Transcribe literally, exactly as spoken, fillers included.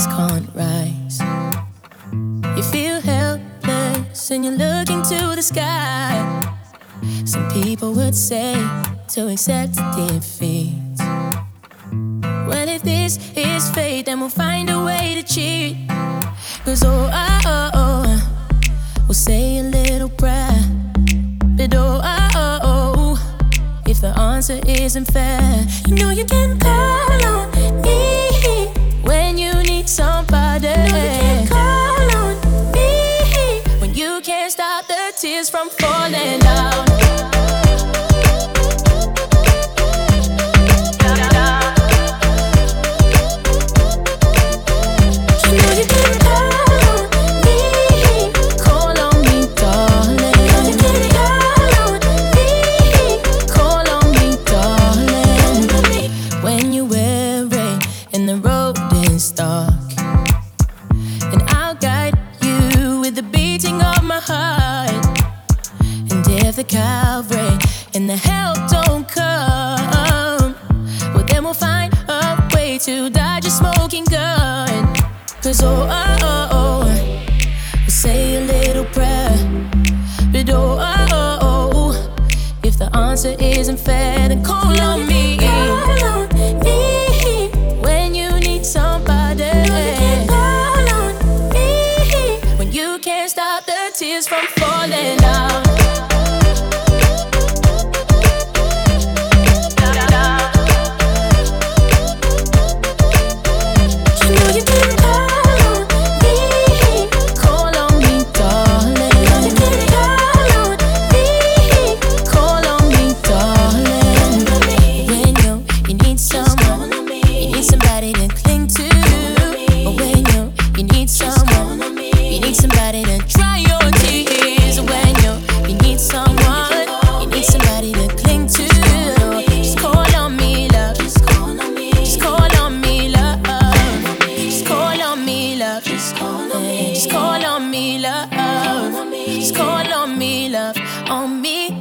tears can't rise. You feel helpless and you're looking to the sky. Some people would say to accept defeat. Well, if this is fate, then we'll find a way to cheat. Cause oh, oh, oh, oh, we'll say a little prayer. But oh, oh, oh, oh, if the answer isn't fair, you know you can call on me when you need somebody. You know you can call on me when you can't stop the tears from falling down. Calvary and the help don't come, well then we'll find a way to dodge a smoking gun. Cause oh, oh, oh, oh, we'll say a little prayer. But oh, oh, oh, oh, if the answer isn't fair, then call on me. Call on me when you need somebody. You know you can call on me when you can't stop the tears from falling down. Just call on me, love. Just call on me, love. On me.